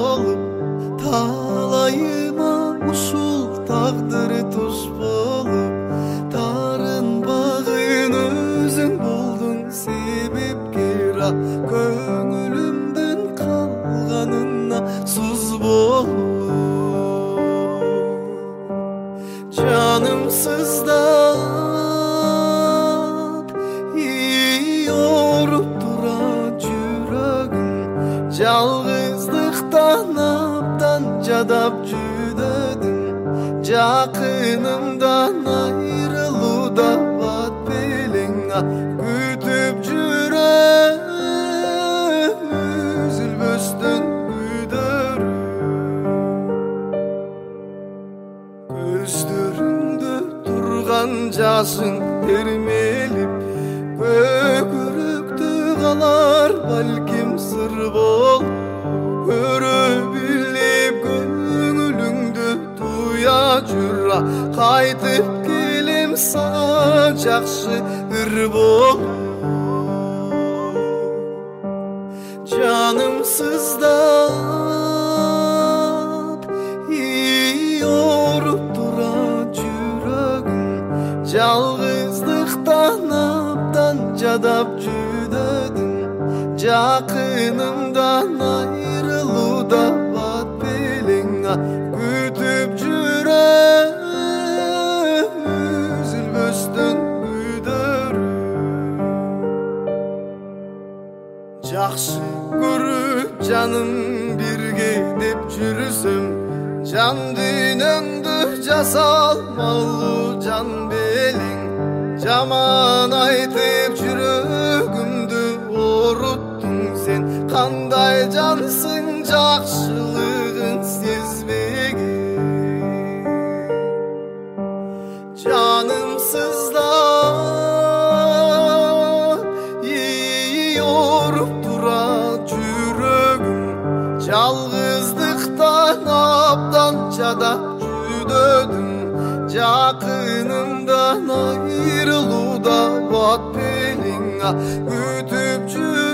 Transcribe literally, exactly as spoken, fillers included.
болуп, талайыма ушул тагдыр туш болуп, тарынбагын өзүң болдуң себепкер, көңүлүмдүн калганына суз болуп. Жаным сыздап, иоруп тура жүрөгүм, жалгыздыктан абдан жадап жүдөдүм, жакынымдан айрылууда бат белең күтүп жүрөм, үзүлбөстөн күдөрүм. Көздөрүңдө турган жашың термелип, көкүрөктө калар балким сыр болуп, көрө билип көңүлүңдү туя жүр, кайтып келем сага жакшы ыр болуп. Жаным сыздап, иоруп тура жүрөгүм, жалгыздыктан абдан жадап жүдөдүм, жакынымдан айрылууда бат белең күтүп жүрөм, үзүлбөстөн күдөрүм. Жакшы көрүп жаным бирге деп жүрсөм, жан дүйнөңдү жасалмалуу жан белең, жаман айтып жүрөгүмдү оруттуң сен, кандай жансың жакшылыгын сезбеген. Жаным сыздап, иоруп тура жүрөгүм, жалгыздыктан абдан жадап жүдөдүм, жакынымдан айрылууда бат белең күтүп жүр.